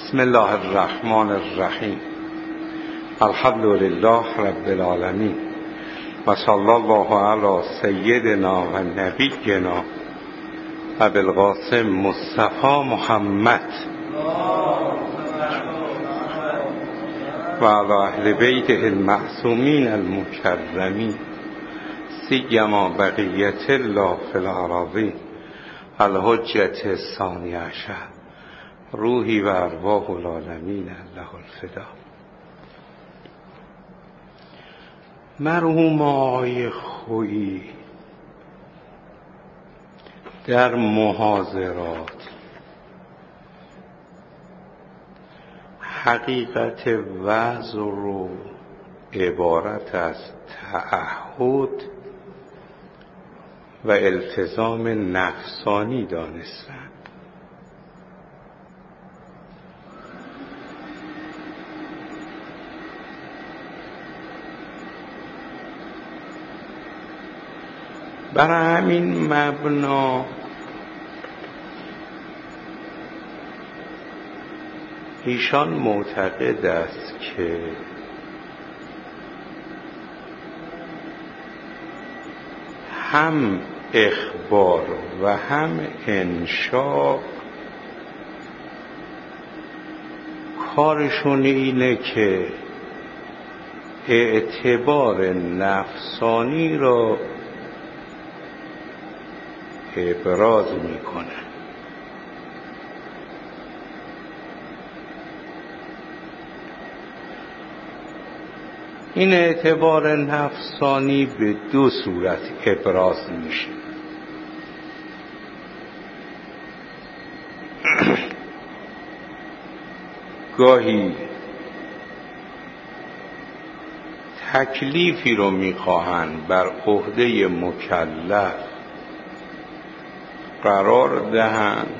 بسم الله الرحمن الرحیم. الحمد لله رب العالمین و صلی الله علی سیدنا و نبینا ابی القاسم مصطفی محمد و علی اهل بیته المعصومین المکرمین سیما بقیت الله فی الارضین الحجة الثانی عشر روحی و ارواح العالمین له الفدا. مرحوم آقای خویی در محاضرات حقیقت وعظ رو عبارت از تعهد و التزام نفسانی دانستند. برای همین مبنا ایشان معتقد است که هم اخبار و هم انشا کارشون اینه که اعتبار نفسانی را ابراز میکنه. این اعتبار نفسانی به دو صورت ابراز میشه. گاهی تکلیفی رو میخواهند بر عهده مکلف قرار دهند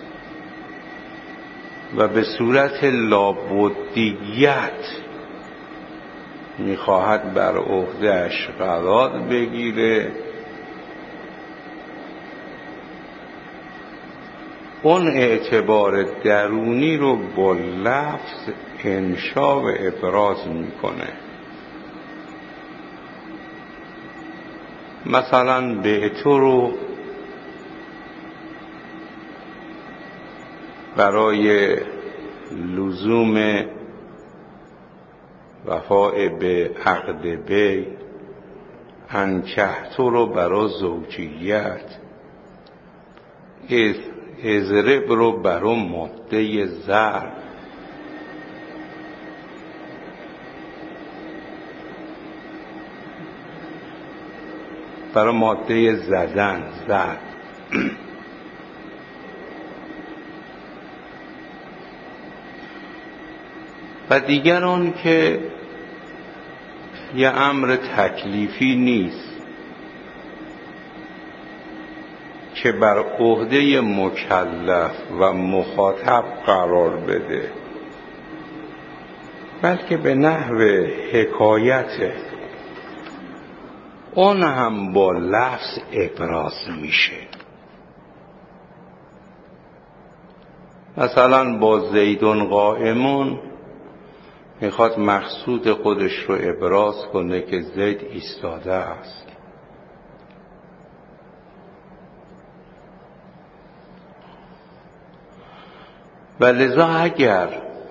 و به صورت لابدیت میخواهد بر عهده‌اش قرار بگیره. اون اعتبار درونی رو با لفظ انشا و ابراز میکنه. مثلا به تو رو برای لزوم وفاء به عقد بی انکحتو رو برای زوجیت اضرب رو برای ماده ضرب برای ماده زدن ضرب. و دیگر آن که یه امر تکلیفی نیست که بر عهده مکلف و مخاطب قرار بده، بلکه به نحو حکایت اون هم با لفظ ابراز میشه. مثلا با زیدون قائمون میخواد مقصود خودش رو ابراز کنه که زید ایستاده است. و لذا اگر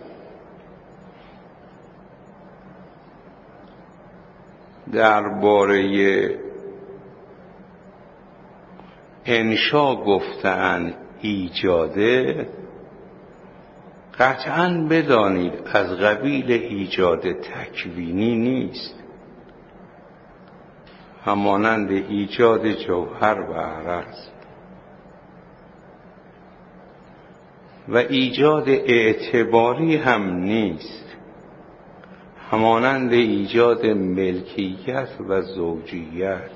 درباره انشا گفتن ایجاده، قطعاً بدانید از قبیل ایجاد تکوینی نیست، همانند ایجاد جوهر و عرض و ایجاد اعتباری هم نیست، همانند ایجاد ملکیت و زوجیت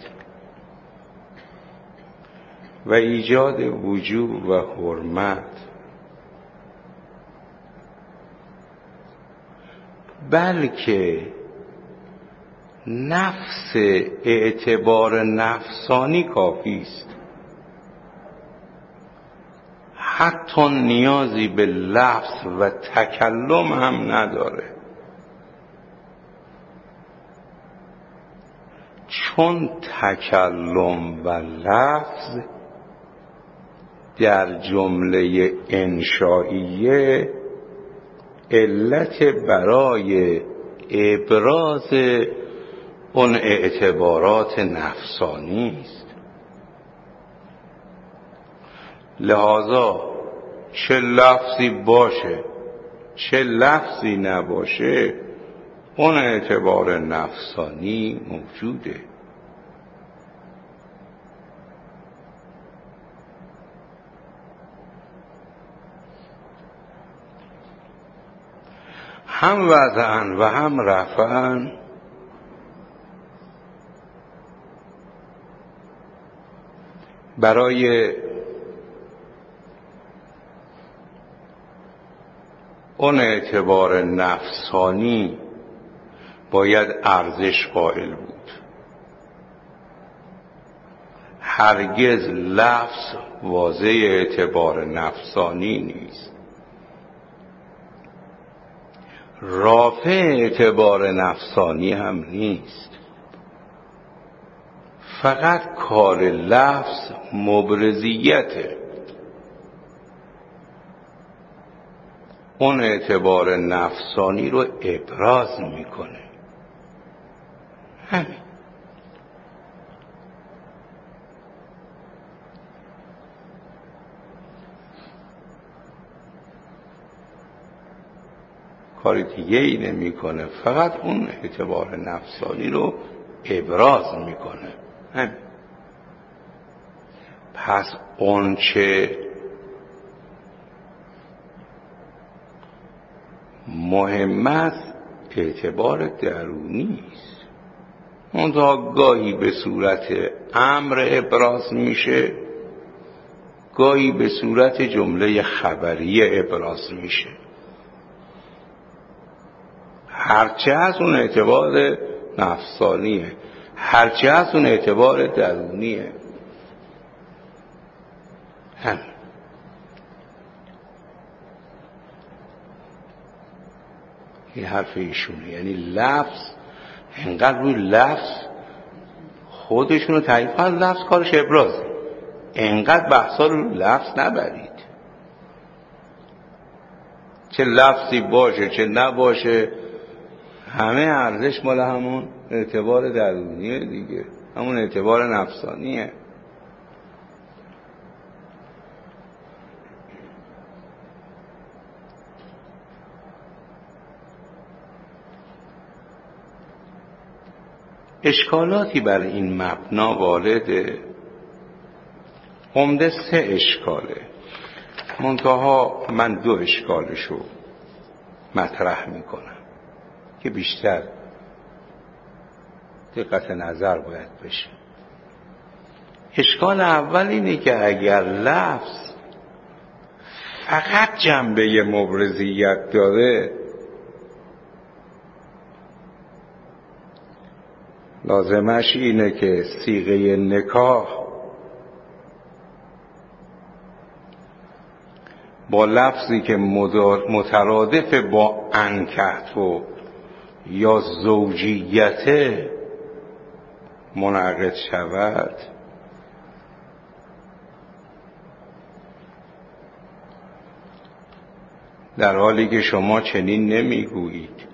و ایجاد وجوب و حرمت، بلکه نفس اعتبار نفسانی کافی است. حتی نیازی به لفظ و تکلم هم نداره، چون تکلم و لفظ در جمله انشائیه علت برای ابراز اون اعتبارات نفسانی است. لذا چه لفظی باشه چه لفظی نباشه اون اعتبار نفسانی موجوده. هم وضعن و هم رفعن برای اون اعتبار نفسانی باید ارزش قائل بود. هرگز لفظ واضح اعتبار نفسانی نیست. رافع اعتبار نفسانی هم نیست. فقط کار لفظ مبرزیته. اون اعتبار نفسانی رو ابراز میکنه. همین. کار دیگه ای نمیکنه، فقط اون اعتبار نفسانی رو ابراز میکنه. همین. پس اون چه مهم است اعتبار درونی است. منتها گاهی به صورت امر ابراز میشه، گاهی به صورت جمله خبریه ابراز میشه. هرچه از اون اعتبار نفسانیه، هرچه از اون اعتبار درونیه. همین. این حرف ایشونه. یعنی لفظ انقدر روی لفظ خودشونو تعریف کنن، لفظ کارش ابرازه. انقدر بحثا رو لفظ نبرید. چه لفظی باشه چه نباشه همه ارزش مال همون اعتبار درونیه دیگه، همون اعتبار نفسانیه. اشکالاتی بر این مبنا وارده. عمده 3 اشکاله، منتها من 2 اشکالشو مطرح میکنم که بیشتر دقت نظر باید بشه. اشکال اول اینه که اگر لفظ فقط جنبه مبرزیت داره، لازمش اینه که صیغه نکاح با لفظی که مترادف با انکحت یا زوجیت منعقد شود، در حالی که شما چنین نمیگویید.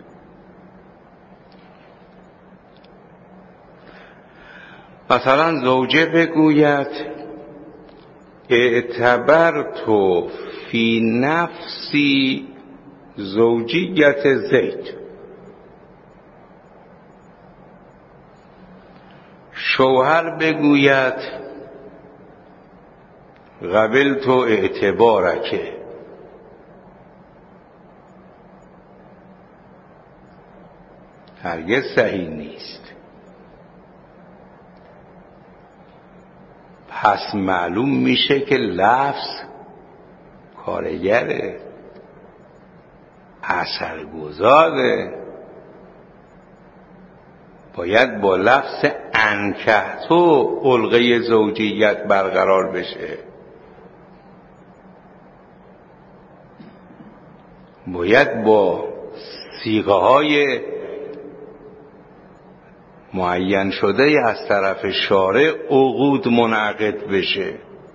مثلا زوجه بگوید اعتبرت فی نفسی زوجیت زید، شوهر بگوید قبلت اعتبارک. هرگز صحیح نیست. پس معلوم میشه که لفظ کارگره، اثرگذاره. باید با لفظ انکحتو علقه زوجیت برقرار بشه. باید با صیغه های معین شده از طرف شارع عقود منعقد بشه.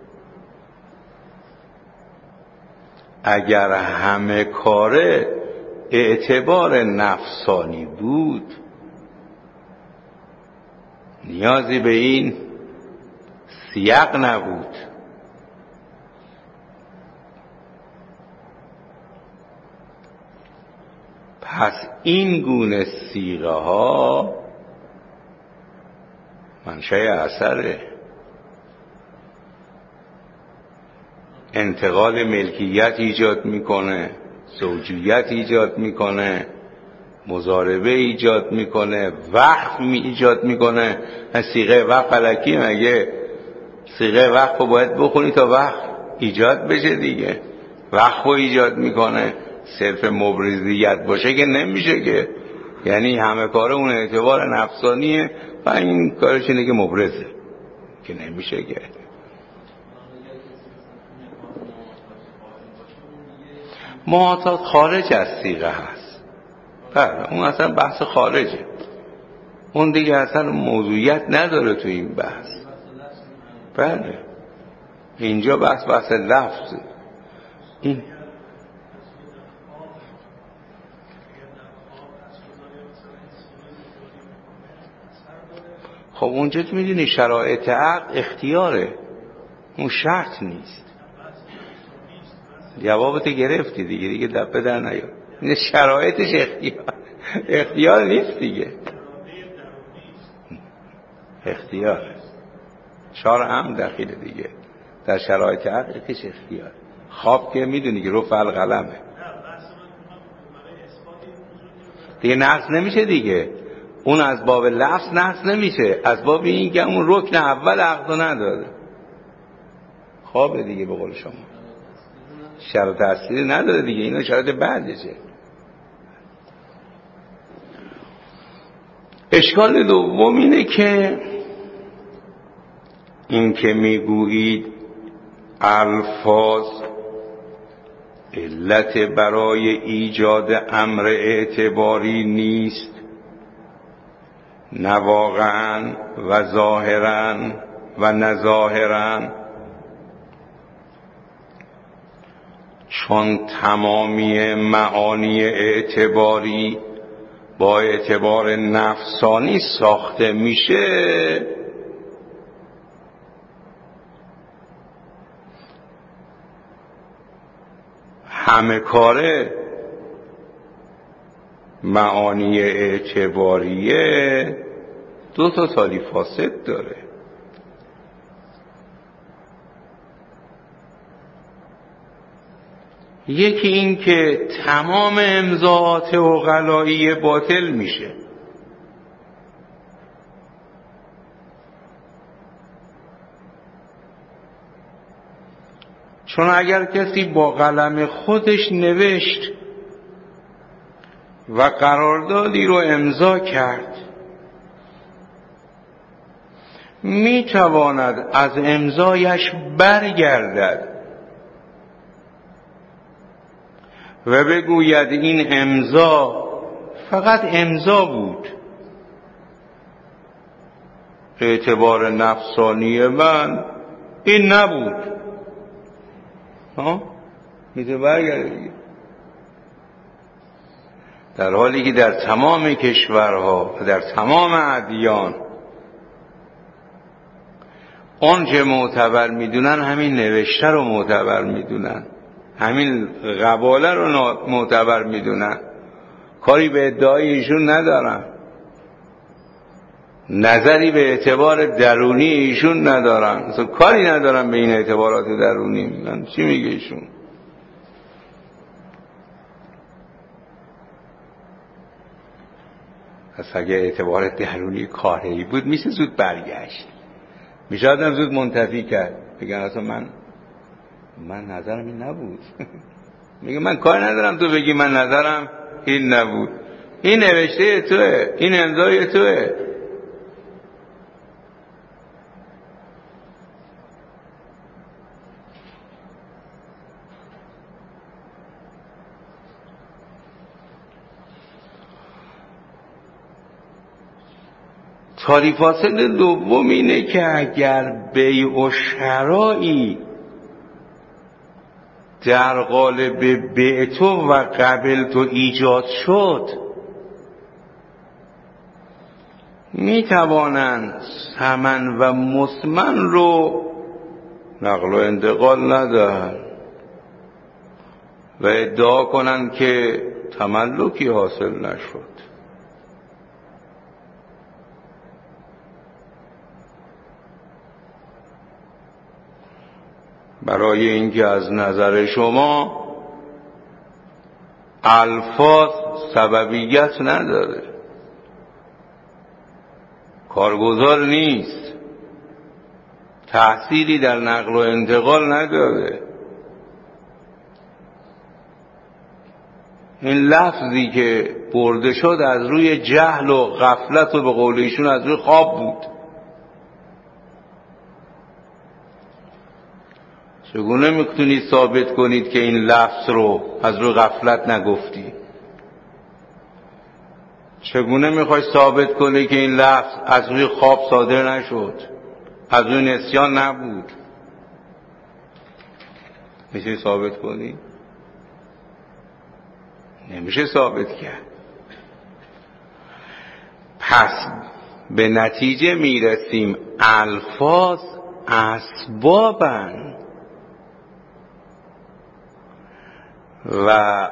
اگر همه کاره اعتبار نفسانی بود نیازی به این سیاق نبود. پس این گونه صیغه ها منشأ اثره، انتقال ملکیت ایجاد میکنه، زوجیت ایجاد میکنه، مضاربه ایجاد میکنه، وقف ایجاد میکنه. صیغه وقف الکی مگه صیغه وقف رو باید بخونی تا وقف ایجاد بشه دیگه. وقف رو ایجاد میکنه، صرف مبرزیت باشه که نمیشه که، یعنی همه کاره اون اعتبار نفسانیه و این کارش اینه که مبرزه که نمیشه که. معاطات خارج از صیغه هست. بله اون اصلا بحث خارجه، اون دیگه اصلا موضوعیت نداره تو این بحث. بله اینجا بحث لفظه. این خب اونجا که میدونی شرایط عقد اختیاره، اون شرط نیست. جوابتو گرفتی دیگه دبه در نیاد. این شرایطش اختیار نیست دیگه، اختیاره. شارع هم دخیله دیگه در شرایط عقدش اختیار. خواب که میدونی که رفع القلمه دیگه، نقص نمیشه دیگه. اون از باب لفظ نقص نمیشه، از باب این که اون رکن اول عقد نداره. خوابه دیگه به قول شما، شرط اصلی نداره دیگه، اینا شرط بعدشه. اشکال دوم اینه که این که میگویید الفاظ علت برای ایجاد امر اعتباری نیست، نه واقعاً و ظاهراً و نظاهراً، چون تمامی معانی اعتباری با اعتبار نفسانی ساخته میشه، همه کاره معانی اعتباریه دو تا تالی فاسد داره. یکی این که تمام امضاءات عقلایی باطل میشه، چون اگر کسی با قلم خودش نوشت و قراردادی رو امضا کرد، میتواند از امضایش برگردد و بگوید این امضا فقط امضا بود، اعتبار نفسانی من این نبود. میتونه برگرده دیگه. در حالی که در تمام کشورها و در تمام ادیان اون که معتبر میدونن همین نوشته رو معتبر میدونن، همین قباله رو معتبر میدونن، کاری به ادعای ایشون ندارن، نظری به اعتبار درونی ایشون ندارن، اصلا کاری ندارن به این اعتبارات درونی. میگن چی میگه ایشون؟ پس اگه اعتبار درونی کاری بود میشه زود برگشت، میشه آدم زود منتفی کرد، بگن اصلا من نظرم این نبود. میگه من کار ندارم تو بگی من نظرم این نبود، این نوشته توه، این امضای توه. تالی فاصل دوم اینه که اگر بیع و شرایی در قالب بعتو و قبلتو ایجاد شد، می توانند ثمن و مثمن رو نقل و انتقال ندهند و ادعا کنند که تملکی حاصل نشد. برای اینکه از نظر شما الفاظ سببیت نداره، کارگزار نیست، تأثیری در نقل و انتقال نداره. این لفظی که برده شد از روی جهل و غفلت و به قول ایشون از روی خواب بود. چگونه میتونید ثابت کنید که این لفظ رو از روی غفلت نگفتی؟ چگونه میخوای ثابت کنی که این لفظ از روی خواب صادر نشد، از روی نسیان نبود؟ میشه ثابت کنی؟ نمیشه ثابت کرد. پس به نتیجه میرسیم الفاظ اسبابن و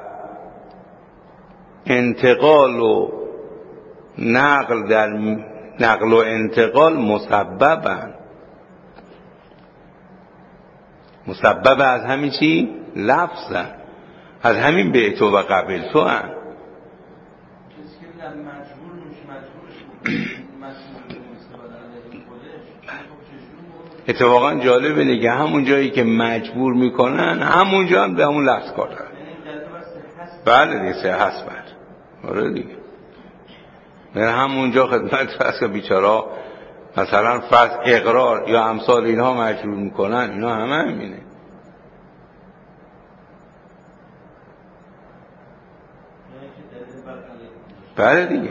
انتقال و نقل در نقل و انتقال مسببن. مسبب از همین چی؟ لفظن، از همین بعتو و قبلتو هن. اتفاقا جالبه دیگه، همون جایی که مجبور میکنن همونجا هم به همون لفظ کار دارن. بله دیگه سه هست بله. آره دیگه همونجا خدمت هست که بیچارا مثلا فرض اقرار یا امثال اینها مجبور میکنن، اینا همه همینه. بله دیگه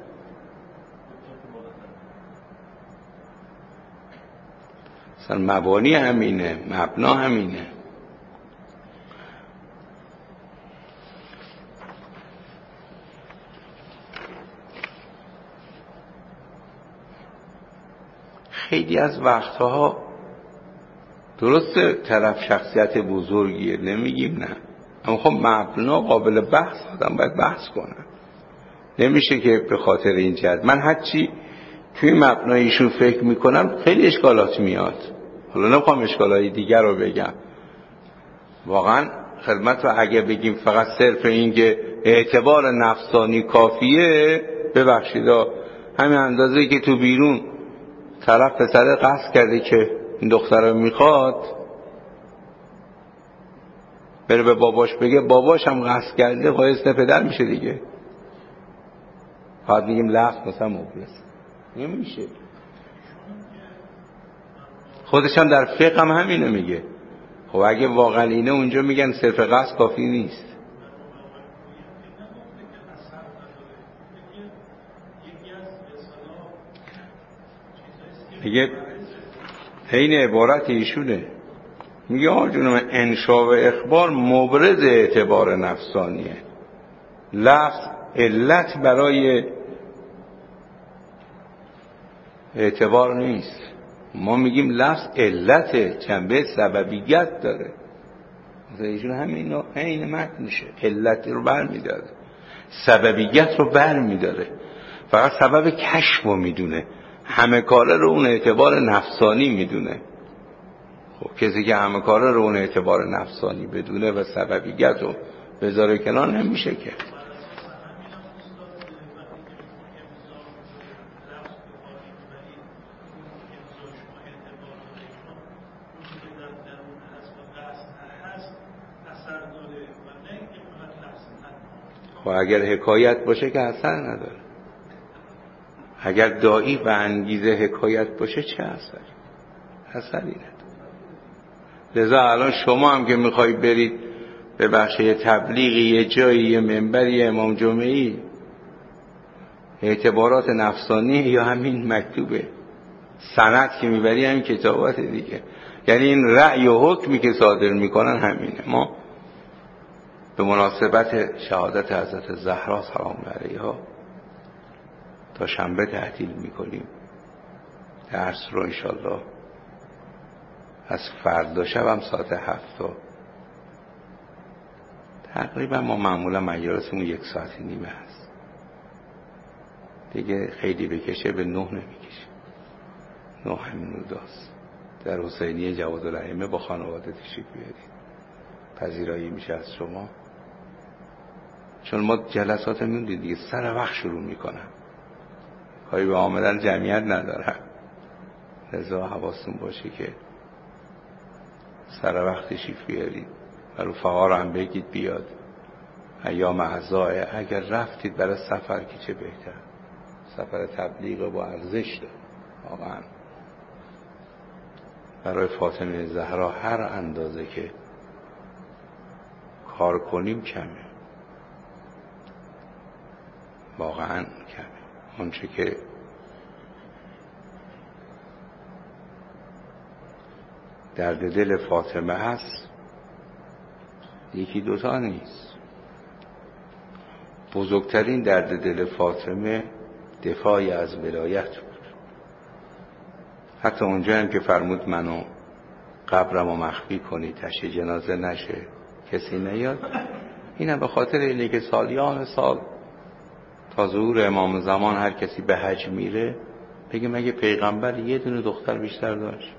مثلا مبانی همینه، مبنا همینه. خیلی از وقتها درسته طرف شخصیت بزرگیه، نمیگیم نه، اما خب مبنا قابل بحث، آدم باید بحث کنه. نمیشه که به خاطر این جهت من هرچی توی مبنایشون فکر میکنم خیلی اشکالات میاد. حالا نمیخوام اشکالات دیگر رو بگم، واقعا خدمت رو اگه بگیم فقط صرف این که اعتبار نفسانی کافیه، ببخشید همین اندازه که تو بیرون طرف پسر قصد کرده که این دختر رو میخواد، بره به باباش بگه، باباش هم قصد کرده، خواهست پدر میشه دیگه. فقط میگیم لفظ مثلا مبرز نمیشه. خودش هم در فقه هم همینه میگه. خب اگه واقعا اینه اونجا میگن صرف قصد کافی نیست. میگه این عبارت ایشونه، میگه آجونم انشا و اخبار مبرز اعتبار نفسانیه، لفظ علت برای اعتبار نیست. ما میگیم لفظ علت، جنبه سببیت داره. مثلا ایشون همین عین متن میشه، علت رو بر میداره، سببیت رو بر میداره، فقط سبب کشف رو میدونه، همه کاره رو اون اعتبار نفسانی میدونه. خب کسی که همه کاره رو اون اعتبار نفسانی بدونه و سببیت رو بذاره کنار نمیشه که. خب اگر حکایت باشه که اثر نداره، اگر داعی و انگیزه حکایت باشه چه اثری نداره. لذا الان شما هم که میخوای برید به بخش تبلیغی، یه جایی، یه منبری، امام جمعه‌ای، اعتبارات نفسانی یا همین مکتوبه، سند که میبری همین کتابات دیگه. یعنی این رأی و حکمی که صادر میکنن همینه. ما به مناسبت شهادت حضرت زهرا سلام علیها تا شنبه تعطیل میکنیم. درس رو انشالله از فردا شب هم ساعت 7 تقریبا ما معمولا مجالسمون 1.5 ساعت هست دیگه. خیلی بکشه به 9 نمیکشه. 9 همین روزاست. در حسینیه جوادالائمه با خانواده تشریف بیارید. پذیرایی میشه از شما، چون ما جلساتمون دیگه سر وقت شروع میکنم، کاری به آمدن جمعیت ندارم. لذا حواستون باشه که سر وقت تشریف بیارید و رفقا رو هم بگید بیاد. ایام عزای اگر رفتید برای سفر که چه بهتر. سفر تبلیغ با ارزش داره واقعا. برای فاطمه زهرا هر اندازه که کار کنیم کمه، واقعا کمه. اونچه که درد دل فاطمه هست یکی دوتا نیست. بزرگترین درد دل فاطمه دفاعی از ولایت بود. حتی اونجا هم که فرمود منو قبرمو مخفی کنی، تشییع جنازه نشه، کسی نیاد، اینم به خاطر اینه که سالیان سال تا ظهور امام زمان هر کسی به حج میره بگه مگه پیغمبر یه دونه دختر بیشتر داشت؟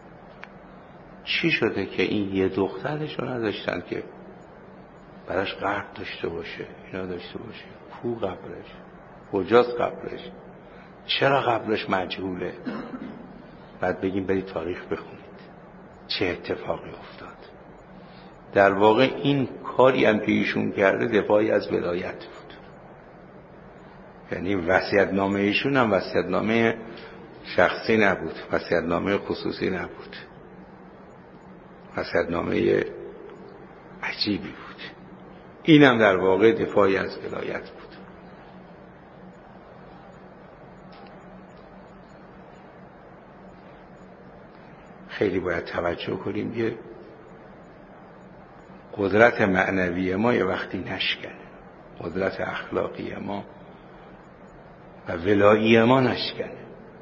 چی شده که این یه دخترش رو نداشتن که براش قبر داشته باشه، اینا داشته باشه؟ کو قبرش؟ کجاست قبرش؟ چرا قبرش مجهوله؟ بعد بگیم برید تاریخ بخونید چه اتفاقی افتاد. در واقع این کاری هم که ایشون کرده دفاعی از ولایت بود. یعنی وصیت‌نامه ایشون هم وصیت‌نامه شخصی نبود، وصیت‌نامه خصوصی نبود، وصیت‌نامه عجیبی بود. اینم در واقع دفاعی از ولایت بود. خیلی باید توجه کنیم که قدرت معنوی ما یه وقتی نشکنه، قدرت اخلاقی ما و ولایی ما نشکنه.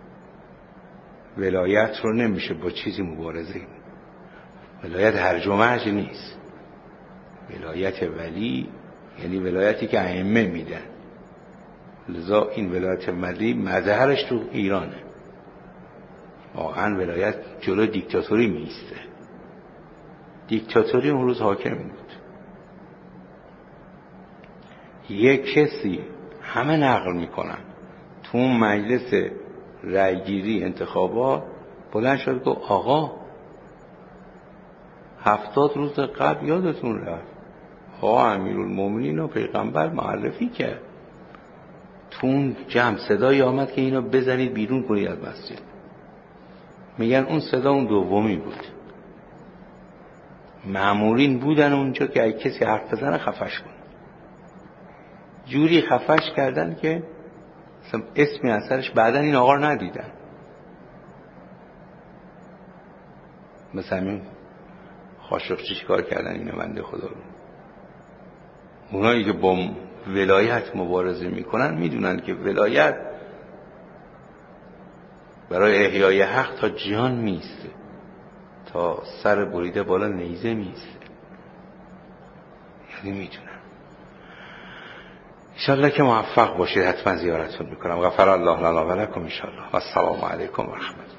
ولایت رو نمیشه با چیزی مبارزه. ولایت هرج و مرج نیست. ولایت ولی یعنی ولایتی که ائمه میدن. لذا این ولایت ولی مظهرش تو ایرانه. واقعا ولایت جلو دیکتاتوری میسته. دیکتاتوری اون روز حاکم بود. یک کسی همه نقل میکنن تو اون مجلس رأیگیری انتخابات بلند شد گفت آقا 70 روز قبل یادتون رفت آقا امیرالمومنین و پیغمبر معرفی کرد. تو اون جمع صدایی آمد که اینو بزنید بیرون کنید از مسجد. میگن اون صدا اون دومی بود. مامورین بودن اونجا که اگه کسی حرف بزنه خفش کن. جوری خفش کردن که اسمی اثرش بعدن این آقا رو ندیدن. مثلا این خاشقچی چیکار کردن این بنده خدا رو. اونایی که با ولایت مبارزه میکنن میدونن که ولایت برای احیای حق تا جهان میسته، تا سر بریده بالا نیزه میسته. یعنی میدونن. انشالله که موفق باشید. حتما زیارتتون میکنم. غفر الله لنا و لکم انشالله. و السلام علیکم و رحمت الله.